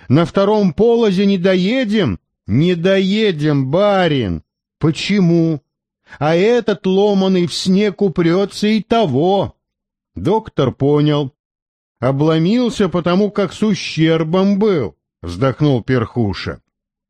На втором полозе не доедем? Не доедем, барин. Почему? А этот ломаный в снег упрется и того. Доктор понял. Обломился, потому как с ущербом был, вздохнул Перхуша.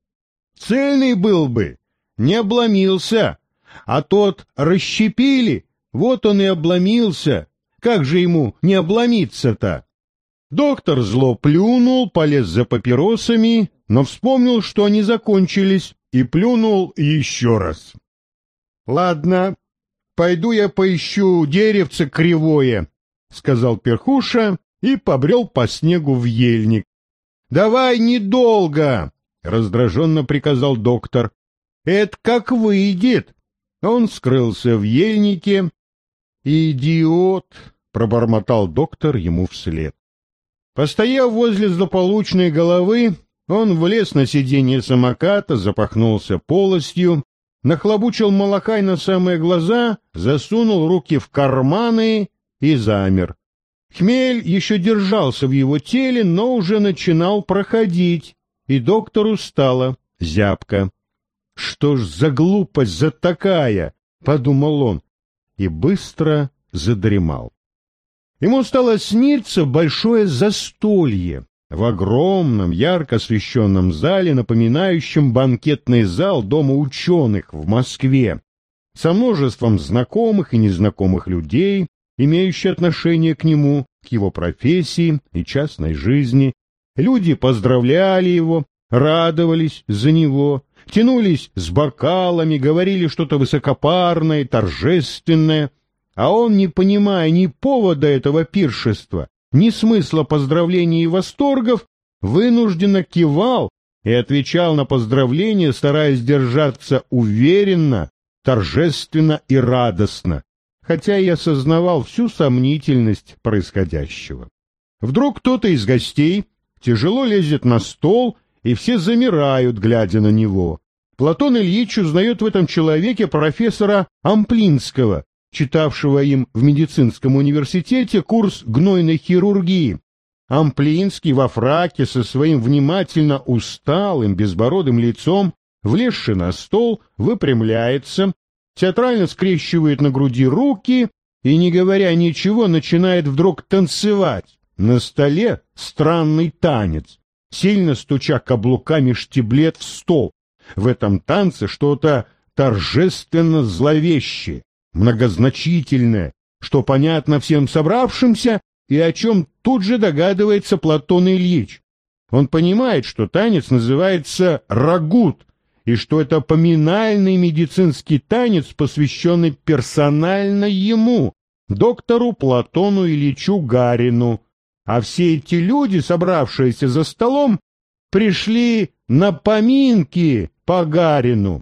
Цельный был бы, не обломился, а тот расщепили, вот он и обломился. Как же ему не обломиться-то? Доктор зло плюнул, полез за папиросами, но вспомнил, что они закончились, и плюнул еще раз. — Ладно, пойду я поищу деревце кривое, — сказал Перхуша и побрел по снегу в ельник. — Давай недолго, — раздраженно приказал доктор. — Это как выйдет. Он скрылся в ельнике. «Идиот!» — пробормотал доктор ему вслед. Постояв возле злополучной головы, он влез на сиденье самоката, запахнулся полостью, нахлобучил малахай на самые глаза, засунул руки в карманы и замер. Хмель еще держался в его теле, но уже начинал проходить, и доктору стало зябко. «Что ж за глупость за такая?» — подумал он, и быстро задремал. Ему стало сниться большое застолье в огромном, ярко освещенном зале, напоминающем банкетный зал Дома ученых в Москве, со множеством знакомых и незнакомых людей, имеющих отношение к нему, к его профессии и частной жизни. Люди поздравляли его, радовались за него, тянулись с бокалами, говорили что-то высокопарное, торжественное, а он, не понимая ни повода этого пиршества, ни смысла поздравлений и восторгов, вынужденно кивал и отвечал на поздравления, стараясь держаться уверенно, торжественно и радостно, хотя и осознавал всю сомнительность происходящего. Вдруг кто-то из гостей тяжело лезет на стол, и все замирают, глядя на него. Платон Ильич узнает в этом человеке профессора Амплинского, читавшего им в медицинском университете курс гнойной хирургии. Амплинский во фраке со своим внимательно усталым, безбородым лицом, влезши на стол, выпрямляется, театрально скрещивает на груди руки и, не говоря ничего, начинает вдруг танцевать. На столе странный танец, сильно стуча каблуками штиблет в стол. В этом танце что-то торжественно зловещее, многозначительное, что понятно всем собравшимся и о чем тут же догадывается Платон Ильич. Он понимает, что танец называется «рагут», и что это поминальный медицинский танец, посвященный персонально ему, доктору Платону Ильичу Гарину. А все эти люди, собравшиеся за столом, пришли на поминки по Гарину.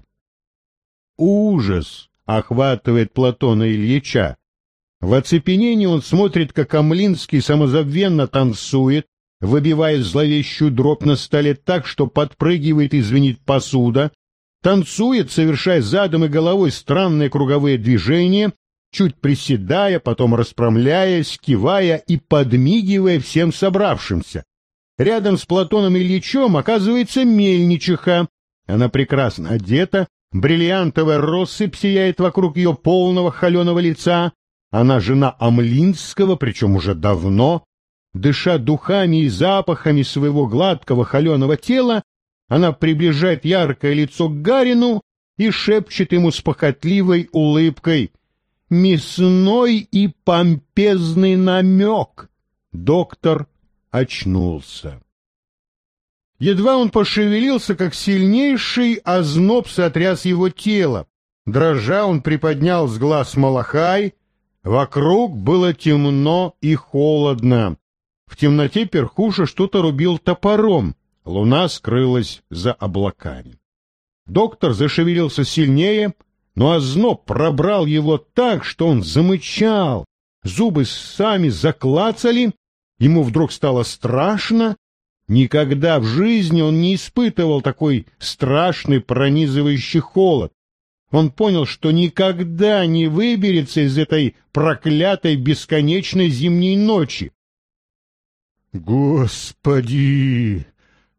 Ужас охватывает Платона Ильича. В оцепенении он смотрит, как Амлинский самозабвенно танцует, выбивая зловещую дробь на столе так, что подпрыгивает и звенит посуда, танцует, совершая задом и головой странные круговые движения, чуть приседая, потом распрямляясь, кивая и подмигивая всем собравшимся. Рядом с Платоном Ильичем оказывается мельничиха. Она прекрасно одета, бриллиантовая россыпь сияет вокруг ее полного холеного лица. Она жена Амлинского, причем уже давно. Дыша духами и запахами своего гладкого холеного тела, она приближает яркое лицо к Гарину и шепчет ему с похотливой улыбкой: «Мясной и помпезный намек». Доктор очнулся. Едва он пошевелился, как сильнейший озноб сотряс его тело. Дрожа, он приподнял с глаз малахай. Вокруг было темно и холодно. В темноте Перхуша что-то рубил топором. Луна скрылась за облаками. Доктор зашевелился сильнее, но озноб пробрал его так, что он замычал. Зубы сами заклацали. Ему вдруг стало страшно. Никогда в жизни он не испытывал такой страшный пронизывающий холод. Он понял, что никогда не выберется из этой проклятой бесконечной зимней ночи. «Господи,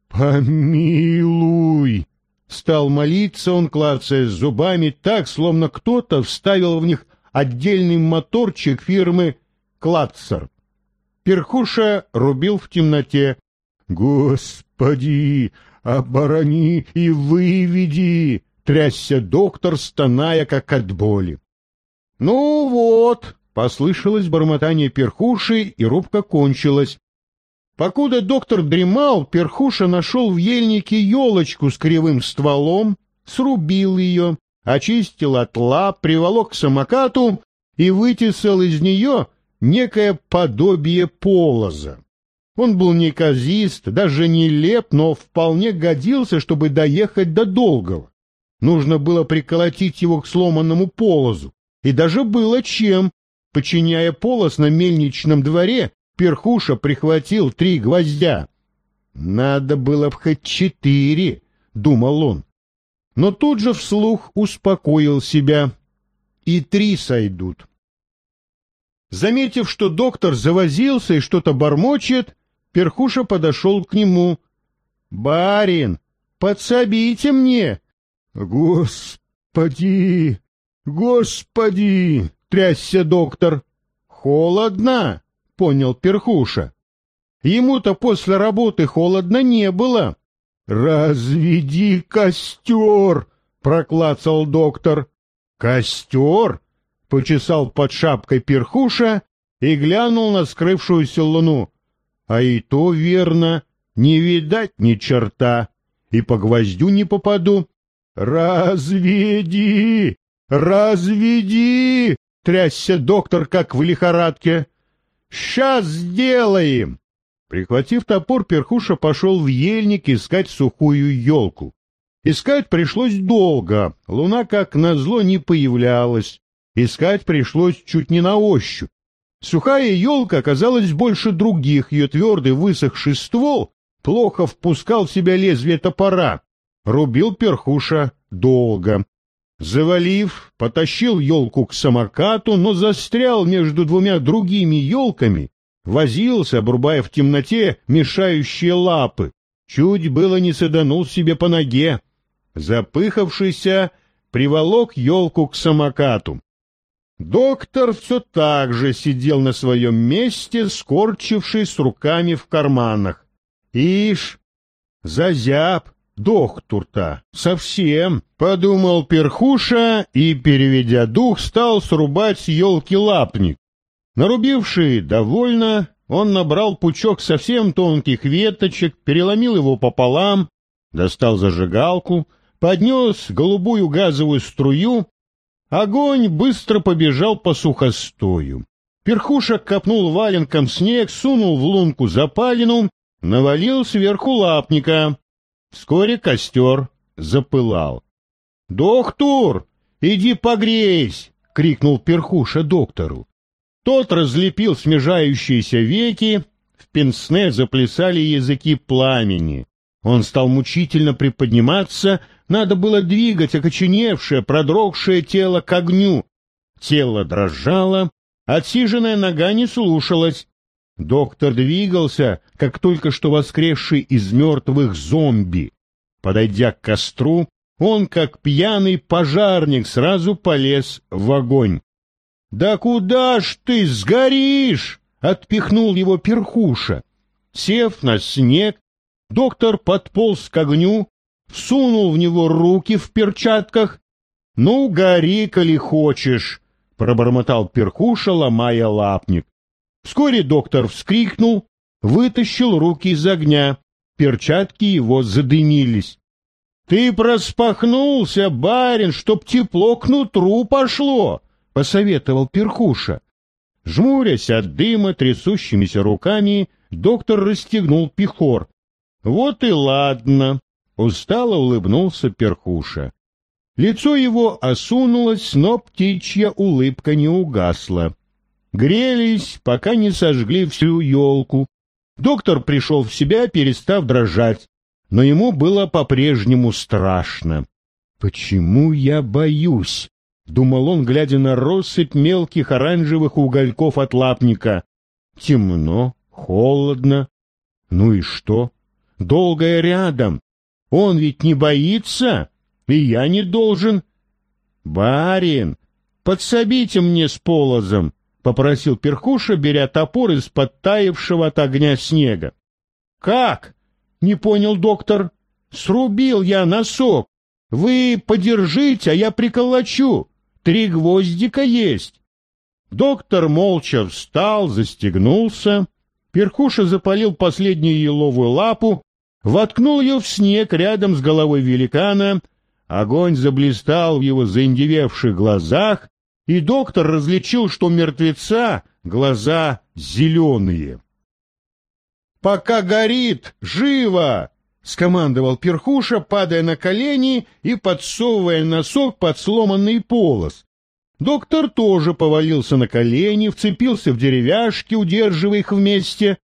помилуй!» Стал молиться он, клацая зубами, так, словно кто-то вставил в них отдельный моторчик фирмы «Клацер». Перхуша рубил в темноте. «Господи, оборони и выведи!» — трясся доктор, стоная, как от боли. «Ну вот!» — послышалось бормотание Перхуши, и рубка кончилась. Покуда доктор дремал, Перхуша нашел в ельнике елочку с кривым стволом, срубил ее, очистил от лап, приволок к самокату и вытесал из нее некое подобие полоза. Он был неказист, даже не леп, но вполне годился, чтобы доехать до Долгого. Нужно было приколотить его к сломанному полозу, и даже было чем. Починяя полоз на мельничном дворе, Перхуша прихватил 3 гвоздя. «Надо было б хоть 4», — думал он. Но тут же вслух успокоил себя. И 3 сойдут. Заметив, что доктор завозился и что-то бормочет, Перхуша подошел к нему. «Барин, подсобите мне!» «Господи! Господи!» — трясся доктор. «Холодно!» — понял Перхуша. Ему-то после работы холодно не было. «Разведи костер!» — проклацал доктор. «Костер?» — почесал под шапкой Перхуша и глянул на скрывшуюся луну. «А и то верно, не видать ни черта, и по гвоздю не попаду». «Разведи! Разведи!» — трясся доктор, как в лихорадке. «Сейчас сделаем!» Прихватив топор, Перхуша пошел в ельник искать сухую елку. Искать пришлось долго, луна, как назло, не появлялась. Искать пришлось чуть не на ощупь. Сухая елка оказалась больше других, ее твердый высохший ствол плохо впускал в себя лезвие топора. Рубил Перхуша долго. Завалив, потащил елку к самокату, но застрял между 2 другими елками, возился, обрубая в темноте мешающие лапы. Чуть было не саданул себе по ноге. Запыхавшийся, приволок елку к самокату. Доктор все так же сидел на своем месте, скорчившись с руками в карманах. «Ишь, зазяб доктор-то совсем», — подумал Перхуша и, переведя дух, стал срубать с елки лапник. Нарубивший довольно, он набрал пучок совсем тонких веточек, переломил его пополам, достал зажигалку, поднес голубую газовую струю. Огонь быстро побежал по сухостою. Перхуша копнул валенком снег, сунул в лунку запалину, навалил сверху лапника. Вскоре костер запылал. «Доктор, иди погрейся!» — крикнул Перхуша доктору. Тот разлепил смежающиеся веки, в пенсне заплясали языки пламени. Он стал мучительно приподниматься, надо было двигать окоченевшее, продрогшее тело к огню. Тело дрожало, отсиженная нога не слушалась. Доктор двигался, как только что воскресший из мертвых зомби. Подойдя к костру, он, как пьяный пожарник, сразу полез в огонь. «Да куда ж ты сгоришь?» — отпихнул его Перхуша. Сев на снег, доктор подполз к огню, всунул в него руки в перчатках. «Ну, гори, коли хочешь», — пробормотал Перхуша, ломая лапник. Вскоре доктор вскрикнул, вытащил руки из огня. Перчатки его задымились. «Ты проспахнулся, барин, чтоб тепло к нутру пошло», — посоветовал Перхуша. Жмурясь от дыма трясущимися руками, доктор расстегнул пихор. «Вот и ладно», — устало улыбнулся Перхуша. Лицо его осунулось, но птичья улыбка не угасла. Грелись, пока не сожгли всю елку. Доктор пришел в себя, перестав дрожать, но ему было по-прежнему страшно. «Почему я боюсь?» — думал он, глядя на россыпь мелких оранжевых угольков от лапника. «Темно, холодно. Ну и что? долгое рядом. Он ведь не боится, и я не должен. — Барин, подсобите мне с полозом, — попросил Перхуша, беря топор из подтаявшего от огня снега. — Как? — не понял доктор. — Срубил я носок. Вы подержите, а я приколочу. 3 гвоздика есть. Доктор молча встал, застегнулся. Перхуша запалил последнюю еловую лапу, воткнул ее в снег рядом с головой великана. Огонь заблистал в его заиндевевших глазах, и доктор различил, что у мертвеца глаза зеленые. — Пока горит, живо! — скомандовал Перхуша, падая на колени и подсовывая носок под сломанный полос. Доктор тоже повалился на колени, вцепился в деревяшки, удерживая их вместе.